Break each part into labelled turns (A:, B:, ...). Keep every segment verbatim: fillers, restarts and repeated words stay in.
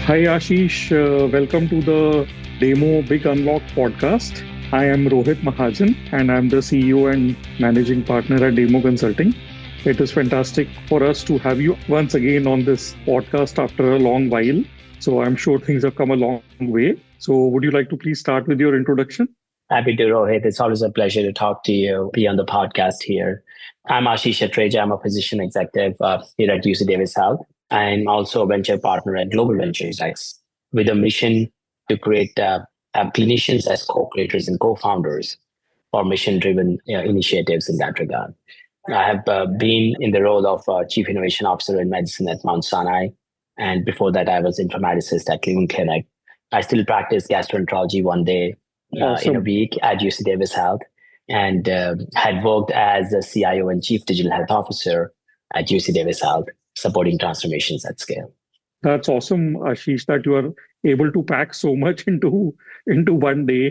A: Hi Ashish, uh, welcome to the Demo Big Unlock podcast. I am Rohit Mahajan and I'm the C E O and managing partner at Demo Consulting. It is fantastic for us to have you once again on this podcast after a long while. So I'm sure things have come a long way. So would you like to please start with your introduction?
B: Happy to, Rohit. It's always a pleasure to talk to you, be on the podcast here. I'm Ashish Atreja. I'm a physician executive uh, here at U C Davis Health. I'm also a venture partner at Global Ventures X with a mission to create uh, have clinicians as co-creators and co-founders for mission-driven uh, initiatives in that regard. I have uh, been in the role of uh, Chief Innovation Officer in Medicine at Mount Sinai. And before that, I was informaticist at Cleveland Clinic. I still practice gastroenterology one day uh, in a
A: Awesome.
B: week at U C Davis Health, and uh, had worked as a C I O and Chief Digital Health Officer at U C Davis Health, supporting transformations at scale.
A: That's awesome, Ashish, that you are able to pack so much into into one day.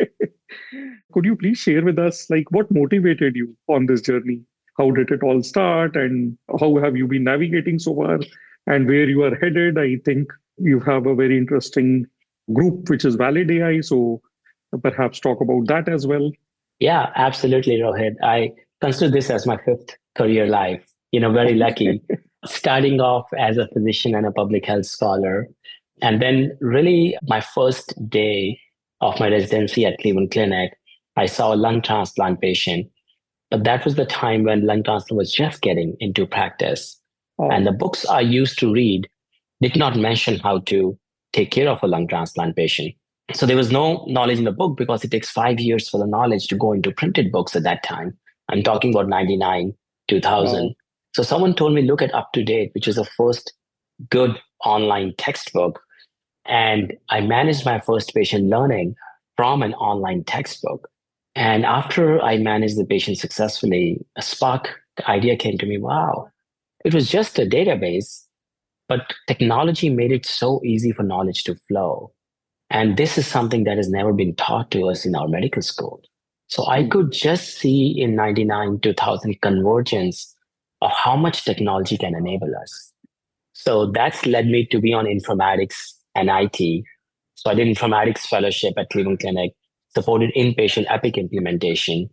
A: Could you please share with us like what motivated you on this journey? How did it all start and how have you been navigating so far and where you are headed? I think you have a very interesting group which is Valid A I, so perhaps talk about that as well.
B: Yeah, absolutely, Rohit. I consider this as my fifth career life. You know, very lucky. Starting off as a physician and a public health scholar. And then, really, my first day of my residency at Cleveland Clinic, I saw a lung transplant patient. But that was the time when lung transplant was just getting into practice. And
A: Oh,
B: the books I used to read did not mention how to take care of a lung transplant patient. So there was no knowledge in the book because it takes five years for the knowledge to go into printed books at that time. I'm talking about ninety-nine,
A: wow.
B: two thousand. So someone told me, look at Up to Date, which is the first good online textbook. And I managed my first patient learning from an online textbook. And after I managed the patient successfully, a spark idea came to me. Wow, it was just a database, but technology made it so easy for knowledge to flow. And this is something that has never been taught to us in our medical school. So I
A: Hmm.
B: could just see in ninety-nine, two thousand convergence of how much technology can enable us. So that's led me to be on informatics and I T. So I did informatics fellowship at Cleveland Clinic, supported inpatient Epic implementation,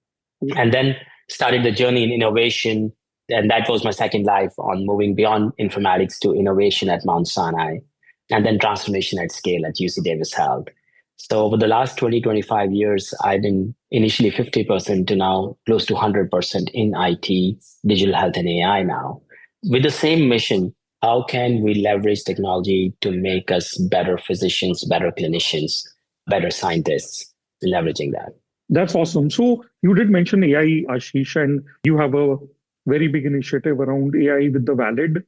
B: and then started the journey in innovation. And that was my second life on moving beyond informatics to innovation at Mount Sinai, and then transformation at scale at U C Davis Health. So over the last twenty, twenty-five years, I've been initially fifty percent to now close to one hundred percent in I T, digital health, and A I now. With the same mission, how can we leverage technology to make us better physicians, better clinicians, better scientists, leveraging that?
A: That's awesome. So you did mention A I, Ashish, and you have a very big initiative around A I with the Valid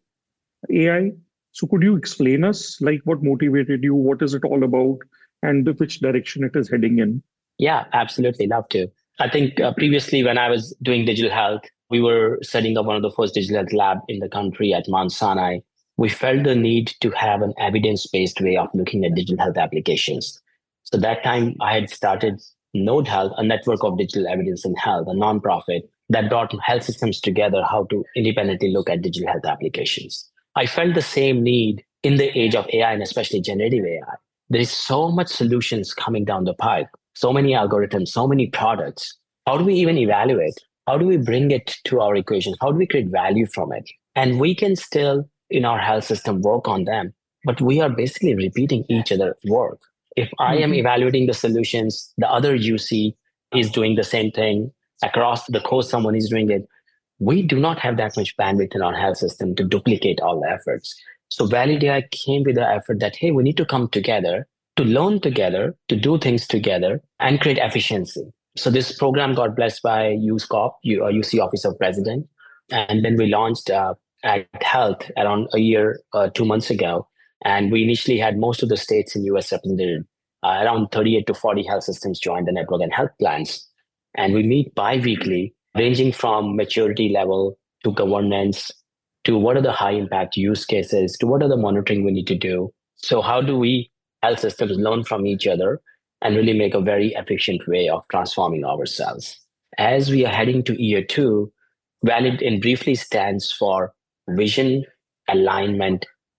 A: A I. So could you explain us like what motivated you, what is it all about, and which direction it is heading in?
B: Yeah, absolutely. Love to. I think uh, previously when I was doing digital health, we were setting up one of the first digital health lab in the country at Mount Sinai. We felt the need to have an evidence-based way of looking at digital health applications. So that time I had started Node Health, a network of digital evidence in health, a nonprofit that brought health systems together how to independently look at digital health applications. I felt the same need in the age of A I and especially generative A I. There is so much solutions coming down the pipe, so many algorithms, so many products. How do we even evaluate? How do we bring it to our equation? How do we create value from it? And we can still, in our health system, work on them, but we are basically repeating each other's work. If I am
A: Mhm.
B: evaluating the solutions, the other U C is doing the same thing. Across the coast, someone is doing it. We do not have that much bandwidth in our health system to duplicate all the efforts. So Valid A I came with the effort that, hey, we need to come together to learn together, to do things together, and create efficiency. So this program got blessed by USCOP, U- uh, U C Office of President, and then we launched uh, at Health around a year, uh, two months ago, and we initially had most of the states in U S represented. Uh, around thirty-eight to forty health systems joined the network and health plans, and we meet bi-weekly, ranging from maturity level to governance to what are the high impact use cases to what are the monitoring we need to do. So how do we health systems learn from each other and really make a very efficient way of transforming ourselves? As we are heading to year two, Valid in briefly stands for vision, alignment,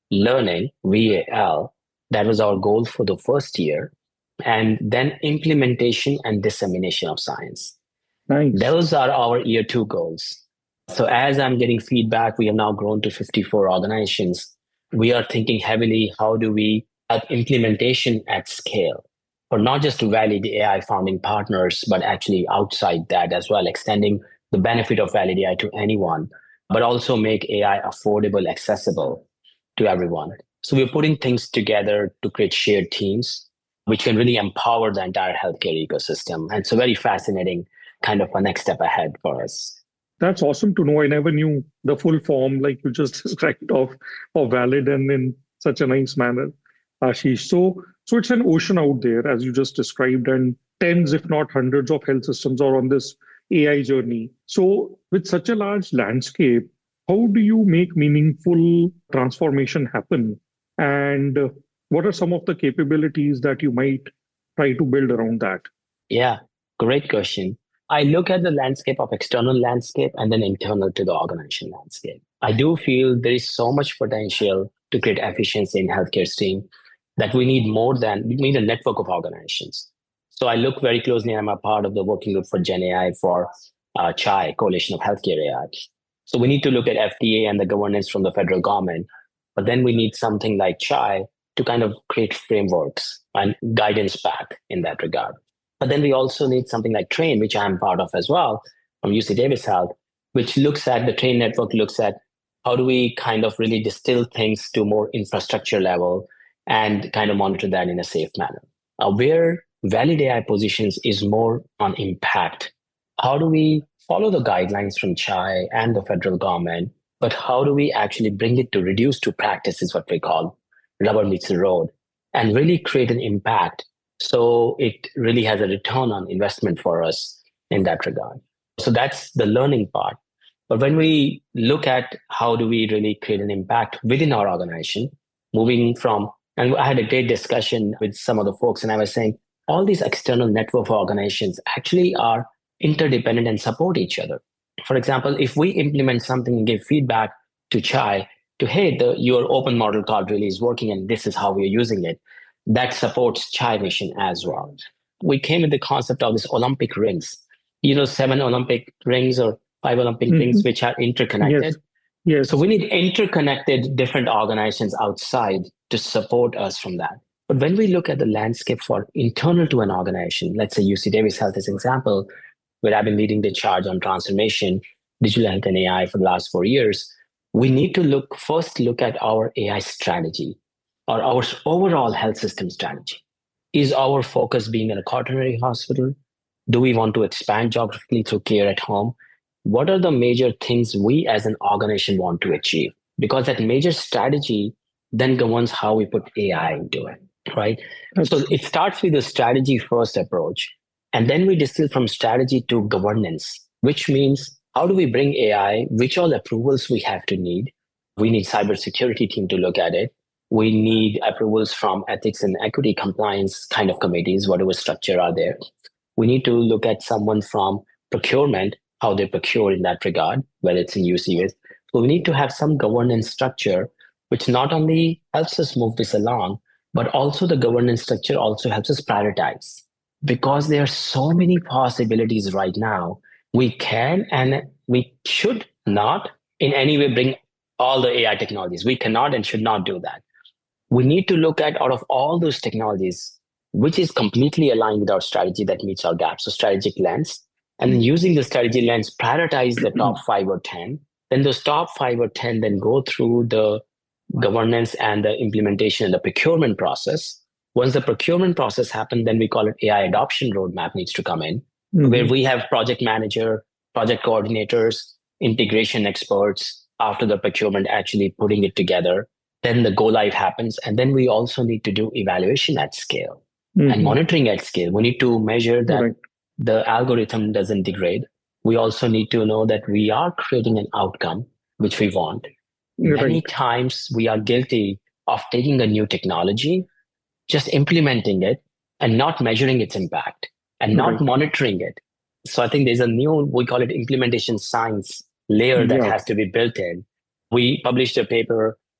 B: learning, V A L. That was our goal for the first year. And then implementation and dissemination of science.
A: Nice.
B: Those are our year two goals. So as I'm getting feedback, we have now grown to fifty-four organizations. We are thinking heavily, how do we have implementation at scale? For not just to validate A I founding partners, but actually outside that as well, extending the benefit of Valid A I to anyone, but also make A I affordable, accessible to everyone. So we're putting things together to create shared teams, which can really empower the entire healthcare ecosystem. And it's a very fascinating kind of a next step ahead for us.
A: That's awesome to know. I never knew the full form, like you just described, of, of Valid and in such a nice manner, Ashish. So, so it's an ocean out there, as you just described, and tens, if not hundreds of health systems are on this A I journey. So with such a large landscape, how do you make meaningful transformation happen? And uh, what are some of the capabilities that you might try to build around that?
B: Yeah, great question. I look at the landscape of external landscape and then internal to the organization landscape. I do feel there is so much potential to create efficiency in healthcare team that we need more than, we need a network of organizations. So I look very closely, I'm a part of the working group for Gen A I for uh, C H I, Coalition of Healthcare A I. So we need to look at F D A and the governance from the federal government, but then we need something like C H I to kind of create frameworks and guidance back in that regard. But then we also need something like TRAIN, which I'm part of as well, from U C Davis Health, which looks at the TRAIN network, looks at how do we kind of really distill things to more infrastructure level and kind of monitor that in a safe manner. Uh, where Valid A I positions is more on impact. How do we follow the guidelines from C H I and the federal government, but how do we actually bring it to reduce to practice is what we call rubber meets the road and really create an impact. So it really has a return on investment for us in that regard. So that's the learning part. But when we look at how do we really create an impact within our organization, moving from, and I had a great discussion with some of the folks, and I was saying, all these external network organizations actually are interdependent and support each other. For example, if we implement something and give feedback to C H I, to, hey, the, your open model card really is working and this is how we're using it, that supports C H I mission as well. We came with the concept of this Olympic rings, you know, seven Olympic rings or five Olympic mm-hmm. rings, which are interconnected.
A: Yes. Yes.
B: So we need interconnected different organizations outside to support us from that. But when we look at the landscape for internal to an organization, let's say U C Davis Health is an example, where I've been leading the charge on transformation, digital health and A I for the last four years, we need to look first look at our A I strategy or our overall health system strategy. Is our focus being in a quaternary hospital? Do we want to expand geographically through care at home? What are the major things we as an organization want to achieve? Because that major strategy then governs how we put A I into it, right? That's so it starts with the strategy first approach. And then we distill from strategy to governance, which means how do we bring A I, which all approvals we have to need. We need cybersecurity team to look at it. We need approvals from ethics and equity compliance kind of committees, whatever structure are there. We need to look at someone from procurement, how they procure in that regard, whether it's in U C S. So we need to have some governance structure, which not only helps us move this along, but also the governance structure also helps us prioritize. Because there are so many possibilities right now, we can and we should not in any way bring all the A I technologies. We cannot and should not do that. We need to look at out of all those technologies, which is completely aligned with our strategy that meets our gaps, so strategic lens. And then using the strategy lens, prioritize the top five or ten. Then those top five or ten then go through the governance and the implementation and the procurement process. Once the procurement process happens, then we call it A I adoption roadmap needs to come in, mm-hmm. where we have project manager, project coordinators, integration experts after the procurement actually putting it together. Then the go live happens. And then we also need to do evaluation at scale mm-hmm. and monitoring at scale. We need to measure that right. the algorithm doesn't degrade. We also need to know that we are creating an outcome which we want. Right. Many times we are guilty of taking a new technology, just implementing it and not measuring its impact and not right. monitoring it. So I think there's a new, we call it implementation science layer that yeah. has to be built in. We published a paper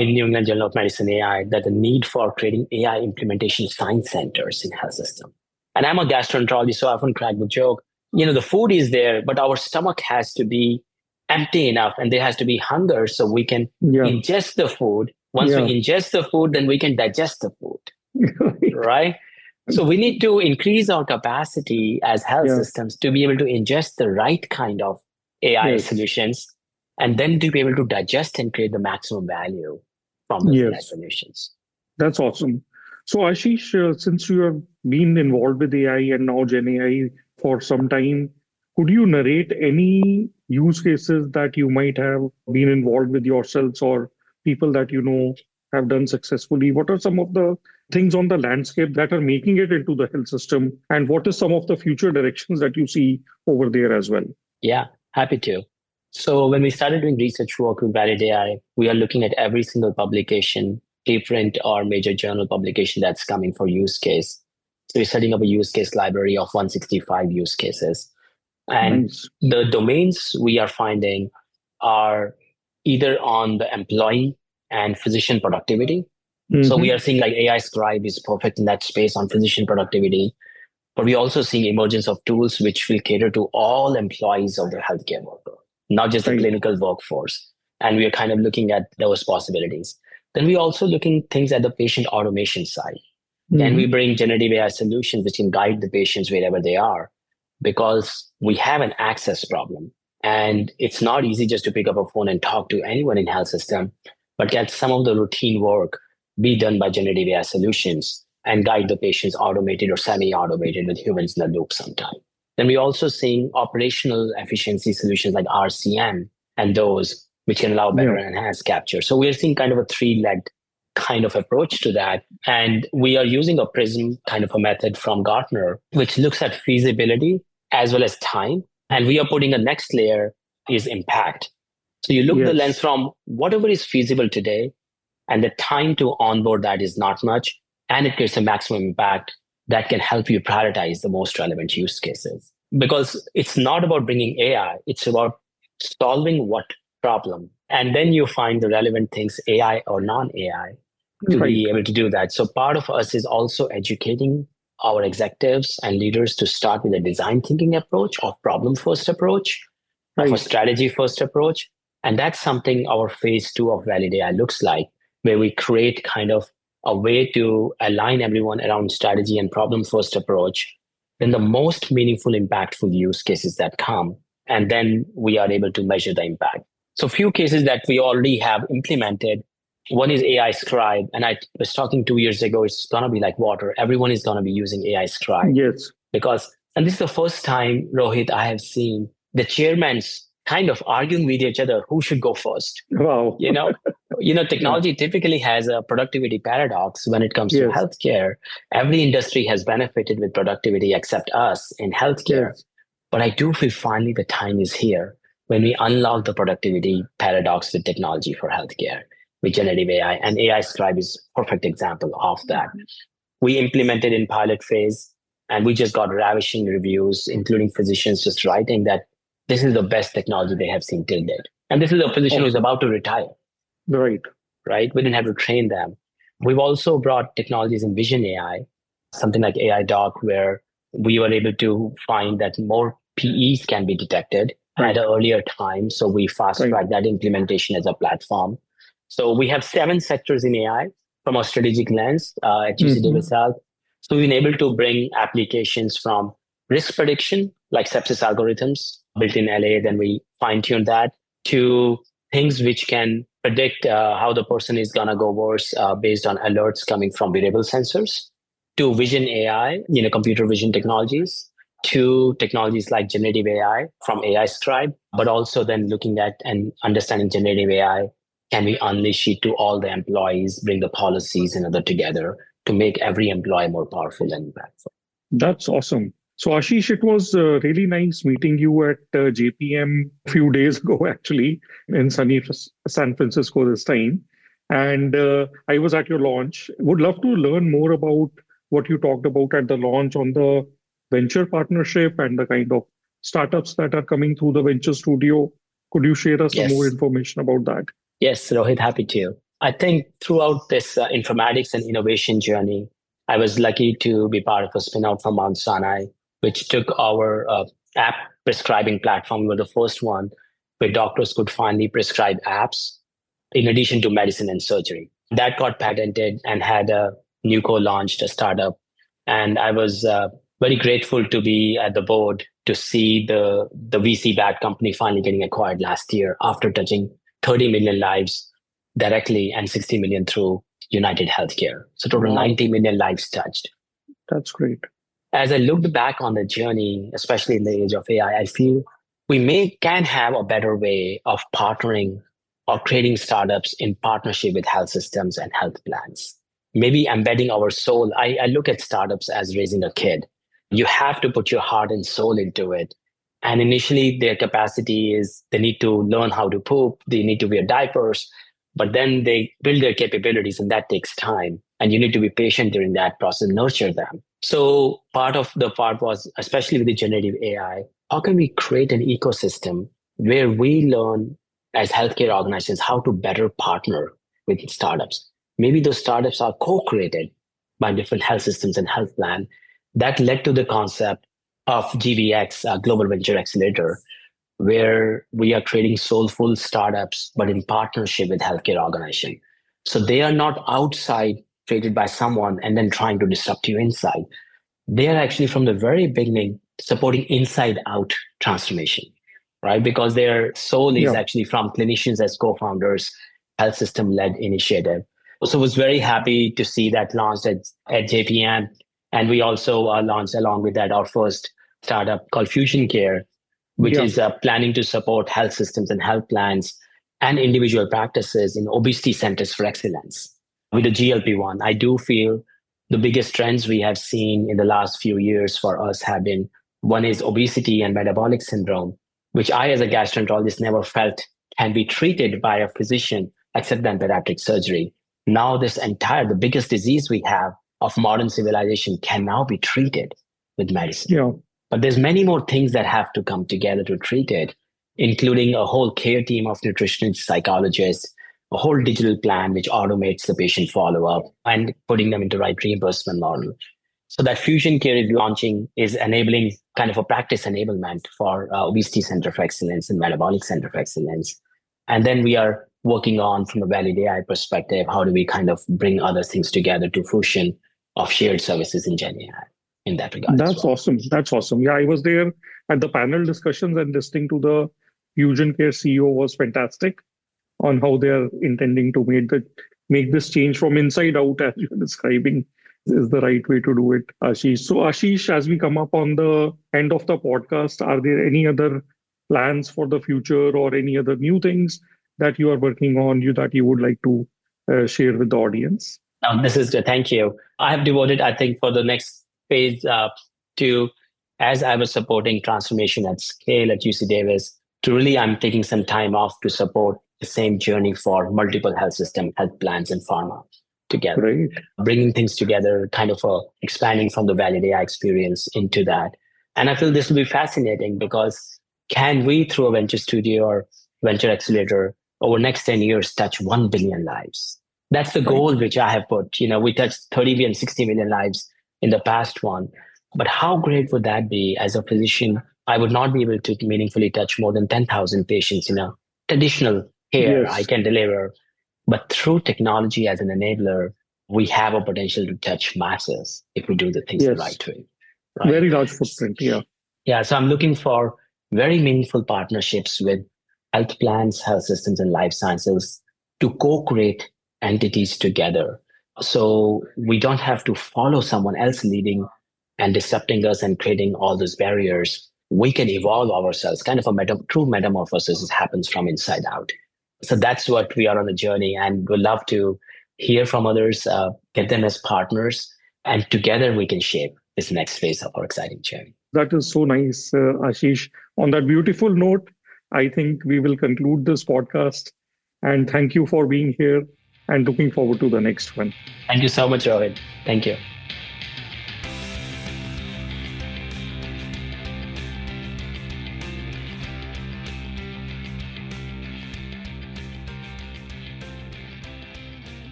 B: in New England Journal of Medicine A I that the need for creating A I implementation science centers in health system. And I'm a gastroenterologist, so I often crack the joke, you know, the food is there, but our stomach has to be empty enough and there has to be hunger so we can yeah. ingest the food. Once yeah. we ingest the food, then we can digest the food, right? So we need to increase our capacity as health yeah. systems to be able to ingest the right kind of A I yes. solutions and then to be able to digest and create the maximum value from those yes. A I solutions.
A: That's awesome. So Ashish, uh, since you have been involved with A I and now Gen A I for some time, could you narrate any use cases that you might have been involved with yourselves or people that you know have done successfully? What are some of the things on the landscape that are making it into the health system? And what is some of the future directions that you see over there as well?
B: Yeah, happy to. So when we started doing research work with Valid A I, we are looking at every single publication, preprint or major journal publication that's coming for use case. So we're setting up a use case library of one hundred sixty-five use cases. And nice. The domains we are finding are either on the employee and physician productivity. Mm-hmm. So we are seeing like A I Scribe is perfect in that space on physician productivity. But we're also seeing emergence of tools which will cater to all employees of the healthcare worker, not just the right. clinical workforce. And we are kind of looking at those possibilities. Then we're also looking things at the patient automation side. Mm-hmm. Can we bring generative A I solutions which can guide the patients wherever they are? Because we have an access problem. And it's not easy just to pick up a phone and talk to anyone in health system, but get some of the routine work be done by generative A I solutions and guide the patients automated or semi-automated with humans in the loop sometime. Then we're also seeing operational efficiency solutions like R C M and those which can allow better yeah. enhanced capture. So we're seeing kind of a three-legged kind of approach to that. And we are using a PRISM kind of a method from Gartner, which looks at feasibility as well as time. And we are putting a next layer is impact. So you look yes. the lens from whatever is feasible today, and the time to onboard that is not much, and it creates a maximum impact that can help you prioritize the most relevant use cases. Because it's not about bringing A I, it's about solving what problem. And then you find the relevant things, A I or non-A I, to right. be able to do that. So part of us is also educating our executives and leaders to start with a design thinking approach, of problem-first approach, right. of a strategy-first approach. And that's something our phase two of Valid A I looks like, where we create kind of a way to align everyone around strategy and problem-first approach, then the most meaningful, impactful use cases that come, and then we are able to measure the impact. So few cases that we already have implemented. One is A I Scribe. And I was talking two years ago, it's going to be like water. Everyone is going to be using A I Scribe.
A: Yes.
B: Because, and this is the first time, Rohit, I have seen the chairmans kind of arguing with each other who should go first.
A: Wow.
B: You know, you know, technology yeah. typically has a productivity paradox when it comes yes. to healthcare. Every industry has benefited with productivity except us in healthcare. Yes. But I do feel finally the time is here when we unlock the productivity paradox with technology for healthcare, with generative A I. And A I Scribe is a perfect example of that. We implemented in pilot phase, and we just got ravishing reviews, including physicians just writing that this is the best technology they have seen till date. And this is a physician oh. who's about to retire.
A: Right.
B: Right? We didn't have to train them. We've also brought technologies in Vision A I, something like A I Doc, where we were able to find that more P Es can be detected right. at an earlier time. So we fast-track right. that implementation as a platform. So we have seven sectors in A I from a strategic lens uh, at U C Davis mm-hmm. Health. So we've been able to bring applications from risk prediction, like sepsis algorithms built in L A, then we fine-tune that, to things which can predict uh, how the person is going to go worse uh, based on alerts coming from wearable sensors, to Vision A I, you know, computer vision technologies, to technologies like generative A I from A I Scribe, but also then looking at and understanding generative A I. Can we unleash it to all the employees, bring the policies and other together to make every employee more powerful and impactful?
A: That's awesome. So Ashish, it was uh, really nice meeting you at uh, J P M a few days ago, actually, in sunny San Francisco this time. And uh, I was at your launch. Would love to learn more about what you talked about at the launch on the venture partnership and the kind of startups that are coming through the venture studio. Could you share us yes. some more information about that?
B: Yes, Rohit, happy to. I think throughout this uh, informatics and innovation journey, I was lucky to be part of a spin-out from Mount Sinai, which took our uh, app prescribing platform. We were the first one where doctors could finally prescribe apps in addition to medicine and surgery. That got patented and had a Nuco launched a startup. And I was uh, very grateful to be at the board to see the, the V C-backed company finally getting acquired last year after touching thirty million lives directly and sixty million through United Healthcare. So total wow. ninety million lives touched.
A: That's great.
B: As I looked back on the journey, especially in the age of A I, I feel we may can have a better way of partnering or creating startups in partnership with health systems and health plans. Maybe embedding our soul. I, I look at startups as raising a kid. You have to put your heart and soul into it. And initially, their capacity is they need to learn how to poop, they need to wear diapers, but then they build their capabilities, and that takes time. And you need to be patient during that process, nurture them. So part of the part was, especially with the generative A I, how can we create an ecosystem where we learn as healthcare organizations how to better partner with startups? Maybe those startups are co-created by different health systems and health plan. That led to the concept of G V X, uh, Global Venture Accelerator, where we are creating soulful startups, but in partnership with healthcare organization. So they are not outside created by someone and then trying to disrupt you inside. They are actually from the very beginning supporting inside out transformation, right? Because their soul is yeah. actually from clinicians as co-founders, health system led initiative. So I was very happy to see that launched at, at J P M. And we also uh, launched along with that our first startup called Fusion Care, which yeah. is uh, planning to support health systems and health plans and individual practices in obesity centers for excellence. With the G L P one, I do feel the biggest trends we have seen in the last few years for us have been, one is obesity and metabolic syndrome, which I as a gastroenterologist never felt can be treated by a physician except than bariatric surgery. Now this entire, the biggest disease we have of modern civilization can now be treated with medicine.
A: Yeah.
B: But there's many more things that have to come together to treat it, including a whole care team of nutritionists, psychologists, a whole digital plan which automates the patient follow-up and putting them into right reimbursement model. So that Fusion Care is launching is enabling kind of a practice enablement for uh, Obesity Center for Excellence and Metabolic Center for Excellence. And then we are working on, from a Valid A I perspective, how do we kind of bring other things together to fruition of shared services in Gen A I in that regard.
A: That's well. awesome. That's awesome. Yeah, I was there at the panel discussions, and listening to the Fusion Care C E O was fantastic on how they're intending to make the make this change from inside out, as you're describing, is the right way to do it, Ashish. So Ashish, as we come up on the end of the podcast, are there any other plans for the future or any other new things that you are working on, you that you would like to uh, share with the audience?
B: Oh, this is good. Thank you. I have devoted, I think, for the next phase uh, to, as I was supporting transformation at scale at U C Davis, to really I'm taking some time off to support the same journey for multiple health system, health plans, and pharma together.
A: Right.
B: Bringing things together, kind of uh, expanding from the Valid A I experience into that. And I feel this will be fascinating because can we, through a venture studio or venture accelerator, over the next ten years, touch one billion lives? That's the goal which I have put. You know, we touched thirty and sixty million lives in the past one. But how great would that be? As a physician, I would not be able to meaningfully touch more than ten thousand patients in a traditional care yes. I can deliver. But through technology as an enabler, we have a potential to touch masses if we do the things yes. the right way. Right?
A: Very large footprint, yeah.
B: Yeah, so I'm looking for very meaningful partnerships with health plans, health systems, and life sciences to co-create entities together. So we don't have to follow someone else leading and disrupting us and creating all those barriers. We can evolve ourselves. Kind of a meta- true metamorphosis happens from inside out. So that's what we are on the journey, and we'd love to hear from others, uh, get them as partners, and together we can shape this next phase of our exciting journey.
A: That is so nice, uh, Ashish. On that beautiful note, I think we will conclude this podcast. And thank you for being here, and looking forward to the next one.
B: Thank you so much, Rohit. Thank you.